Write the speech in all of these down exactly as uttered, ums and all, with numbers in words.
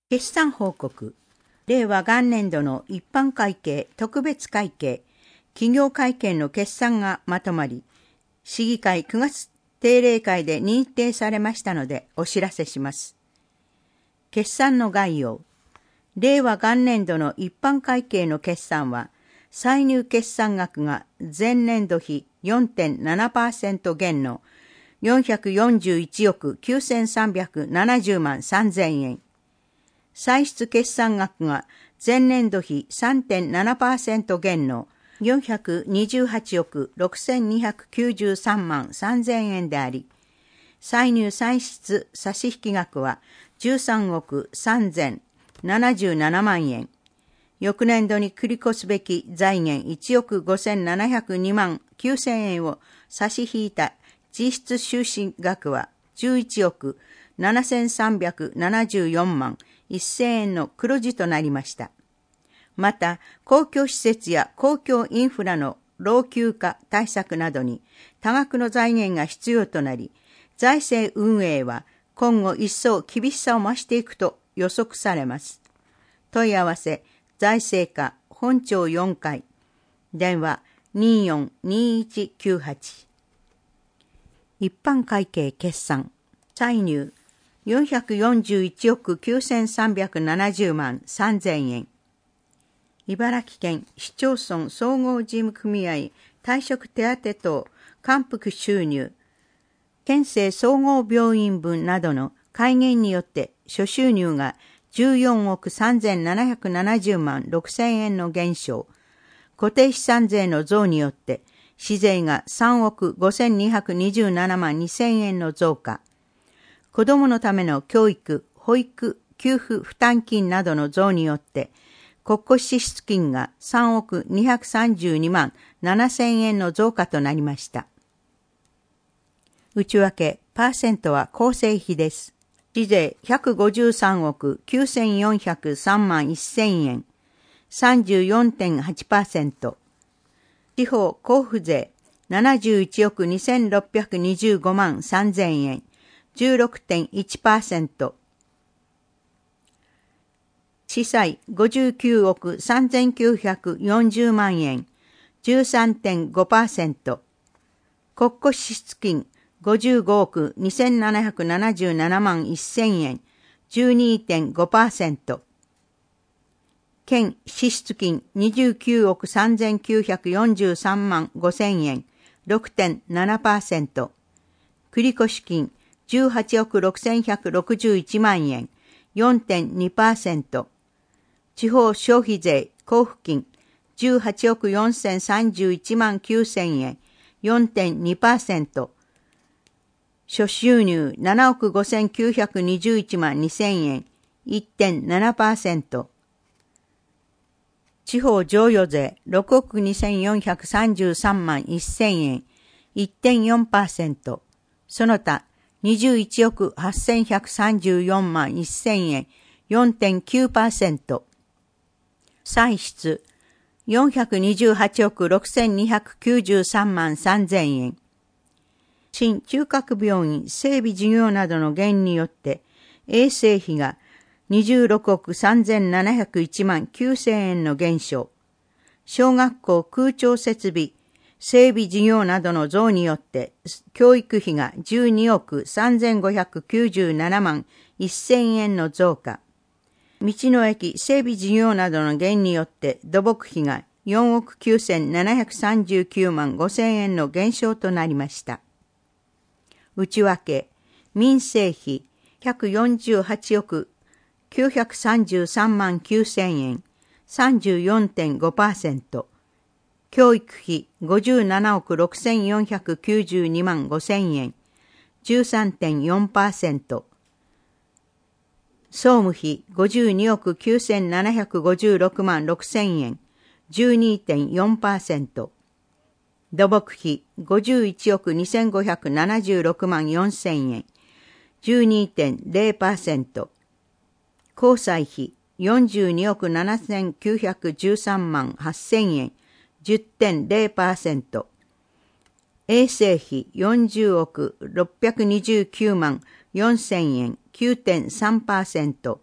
決算報告。令和元年度の一般会計、特別会計、企業会計の決算がまとまり、市議会くがつ定例会で認定されましたのでお知らせします。決算の概要。令和元年度の一般会計の決算は、歳入決算額が前年度比 よんてんななパーセント 減のよんひゃくよんじゅういちおくきゅうせんさんびゃくななじゅうまんさんぜんえん。歳出決算額が前年度比 さんてんななパーセント 減のよんひゃくにじゅうはちおくろくせんにひゃくきゅうじゅうさんまんさんぜんえんであり、歳入歳出差引額はじゅうさんおくさんぜんななじゅうななまんえん。翌年度に繰り越すべき財源いちおくごせんななひゃくにまんきゅうせんえんを差し引いた実質収支額はじゅういちおくななせんさんびゃくななじゅうよんまんせんえんの黒字となりました。また、公共施設や公共インフラの老朽化対策などに多額の財源が必要となり、財政運営は今後一層厳しさを増していくと予測されます。問い合わせ、財政課本庁よんかい、電話 にーよんにーいちきゅうはち。一般会計決算、歳入よんひゃくよんじゅういちおくきゅうせんさんびゃくななじゅうまんさんぜんえん。茨城県市町村総合事務組合退職手当等還付収入、県政総合病院分などの改元によって諸収入がじゅうよんおくさんぜんななひゃくななじゅうまんろくせんえんの減少、固定資産税の増によって市税がさんおくごせんにひゃくにじゅうななまんにせんえんの増加、子どものための教育、保育、給付負担金などの増によって国庫支出金がさんおくにひゃくさんじゅうにまんななせんえんの増加となりました。内訳、パーセントは構成比です。市税ひゃくごじゅうさんおくきゅうせんよんひゃくさんまんせんえん、さんじゅうよんてんはちパーセント。地方交付税ななじゅういちおくにせんろっぴゃくにじゅうごまんさんぜんえん、じゅうろくてんいちパーセント。市債ごじゅうきゅうおくさんぜんきゅうひゃくよんじゅうまんえん、じゅうさんてんごパーセント。国庫支出金ごじゅうごおくにせんななひゃくななじゅうななまんせんえん、じゅうにてんごパーセント。県支出金にじゅうきゅうおくさんぜんきゅうひゃくよんじゅうさんまんごせんえん、ろくてんななパーセント。繰越金じゅうはちおくろくせんひゃくろくじゅういちまんえん、よんてんにパーセント。地方消費税交付金じゅうはちおくよんせんさんじゅういちまんきゅうせんえん、よんてんにパーセント。諸収入ななおくごせんきゅうひゃくにじゅういちまんにせんえん、いってんななパーセント。地方譲与税ろくおくにせんよんひゃくさんじゅうさんまんせんえん、いってんよんパーセント。その他にじゅういちおくはっせんひゃくさんじゅうよんまんせんえん、よんてんきゅうパーセント。歳出よんひゃくにじゅうはちおくろくせんにひゃくきゅうじゅうさんまんさんぜんえん。新中核病院整備事業などの減によって衛生費がにじゅうろくおくさんぜんななひゃくいちまんきゅうせんえんの減少、小学校空調設備整備事業などの増によって教育費がじゅうにおくさんぜんごひゃくきゅうじゅうななまんせんえんの増加、道の駅整備事業などの減によって土木費がよんおくきゅうせんななひゃくさんじゅうきゅうまんごせんえんの減少となりました。内訳、民生費ひゃくよんじゅうはちおくきゅうひゃくさんじゅうさんまんきゅうせんえん、さんじゅうよんてんごパーセント。教育費ごじゅうななおくろくせんよんひゃくきゅうじゅうにまんごせんえん、じゅうさんてんよんパーセント。総務費ごじゅうにおくきゅうせんななひゃくごじゅうろくまんろくせんえん、じゅうにてんよんパーセント。土木費ごじゅういちおくにせんごひゃくななじゅうろくまんよんせんえん、じゅうにてんぜろパーセント。交際費よんじゅうにおくななせんきゅうひゃくじゅうさんまんはっせんえん、じゅってんぜろパーセント。衛生費よんじゅうおくろっぴゃくにじゅうきゅうまんよんせんえん、きゅうてんさんパーセント。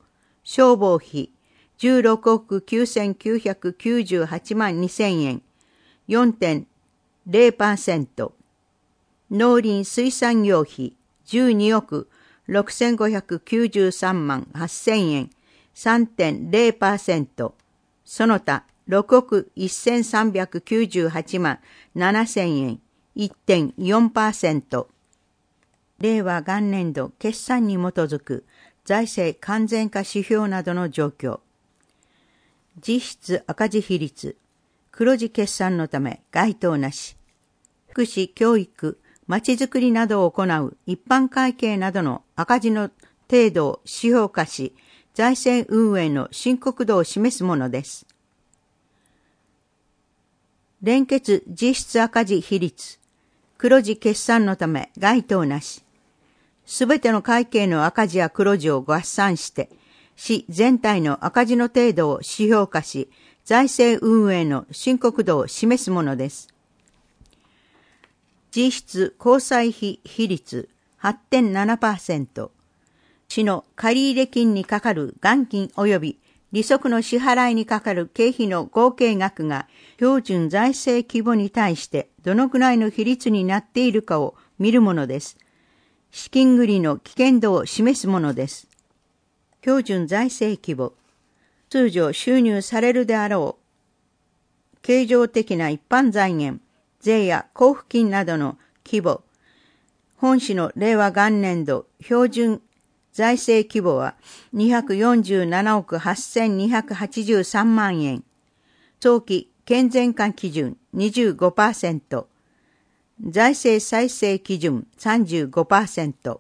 消防費じゅうろくおくきゅうせんきゅうひゃくきゅうじゅうはちまんにせんえん、よんてんゼロパーセント。農林水産業費じゅうにおくろくせんごひゃくきゅうじゅうさんまんはっせんえん、さんてんゼロパーセント。その他ろくおくせんさんびゃくきゅうじゅうはちまんななせんえん、いってんよんパーセント。令和元年度決算に基づく財政完全化指標などの状況。実質赤字比率、黒字決算のため該当なし。福祉、教育、まちづくりなどを行う一般会計などの赤字の程度を指標化し、財政運営の深刻度を示すものです。連結実質赤字比率、黒字決算のため該当なし。すべての会計の赤字や黒字を合算して、市全体の赤字の程度を指標化し、財政運営の深刻度を示すものです。実質公債費比率 はちてんななパーセント。市の借入金にかかる元金及び利息の支払いにかかる経費の合計額が標準財政規模に対してどのくらいの比率になっているかを見るものです。資金繰りの危険度を示すものです。標準財政規模、通常収入されるであろう経常的な一般財源、税や交付金などの規模、本市の令和元年度標準財政規模はにひゃくよんじゅうななおくはっせんにひゃくはちじゅうさんまんえん、早期健全化基準 にじゅうごパーセント、財政再生基準 さんじゅうごパーセント、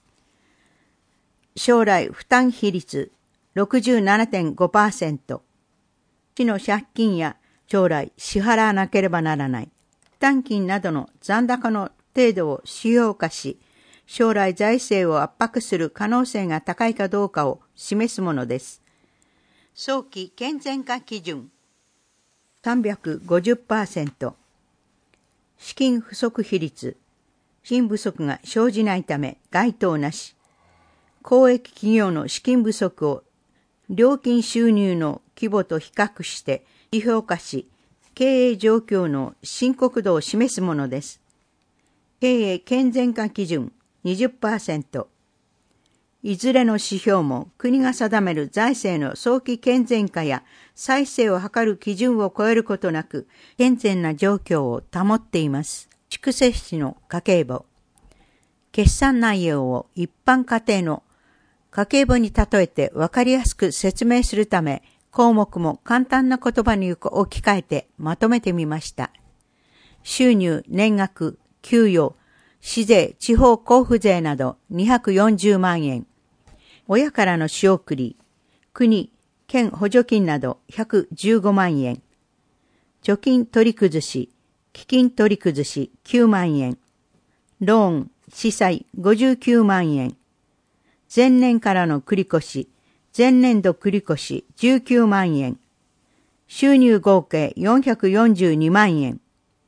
将来負担比率 ろくじゅうななてんごパーセント、市の借金や将来支払わなければならない負担金などの残高の程度を指標化し、将来財政を圧迫する可能性が高いかどうかを示すものです。早期健全化基準 さんびゃくごじゅっパーセント。資金不足比率、資金不足が生じないため該当なし。公益企業の資金不足を料金収入の規模と比較して指標化し、経営状況の深刻度を示すものです。経営健全化基準 にじゅっパーセント。いずれの指標も国が定める財政の早期健全化や再生を図る基準を超えることなく、健全な状況を保っています。筑西市の家計簿。決算内容を一般家庭の家計簿に例えて分かりやすく説明するため、項目も簡単な言葉に置き換えてまとめてみました。収入、年額、給与、市税、地方交付税などにひゃくよんじゅうまんえん。親からの仕送り、国、県補助金などひゃくじゅうごまんえん。貯金取り崩し、基金取り崩しきゅうまんえん。ローン、市債ごじゅうきゅうまんえん。前年からの繰越、前年度繰越じゅうきゅうまんえん。収入合計よんひゃくよんじゅうにまんえん。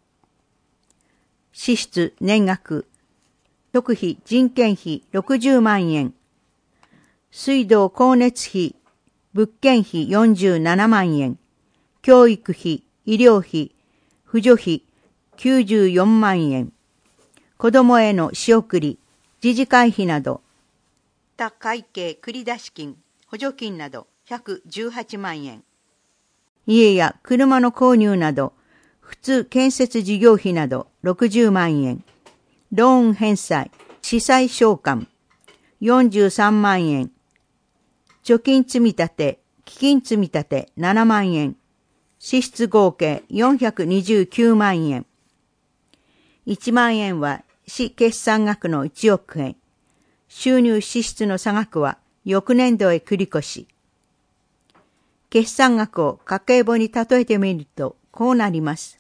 支出年額、食費人件費ろくじゅうまんえん。水道光熱費、物件費よんじゅうななまんえん。教育費、医療費、扶助費きゅうじゅうよんまんえん。子供への仕送り、自治会費など、他会計繰出金、補助金などひゃくじゅうはちまんえん。家や車の購入など、普通建設事業費などろくじゅうまんえん。ローン返済、市債償還、よんじゅうさんまんえん。貯金積立、基金積立ななまんえん。支出合計よんひゃくにじゅうきゅうまんえん。いちまんえんは市決算額のいちおくえん。収入支出の差額は翌年度へ繰り越し。決算額を家計簿に例えてみるとこうなります。